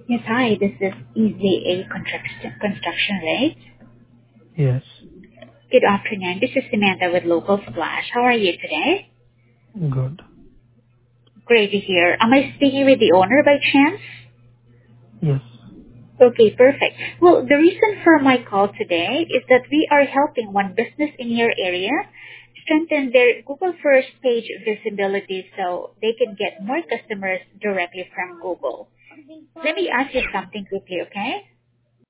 Yes, hi, this is EZA Construction, right? Yes. Good afternoon. This is Samantha with Local Splash. How are you today? Good. Great to hear. Am I speaking with the owner by chance? Yes. Okay, perfect. Well, the reason for my call today is that we are helping one business in your area strengthen their Google First page visibility so they can get more customers directly from Google. Let me ask you something quickly, okay?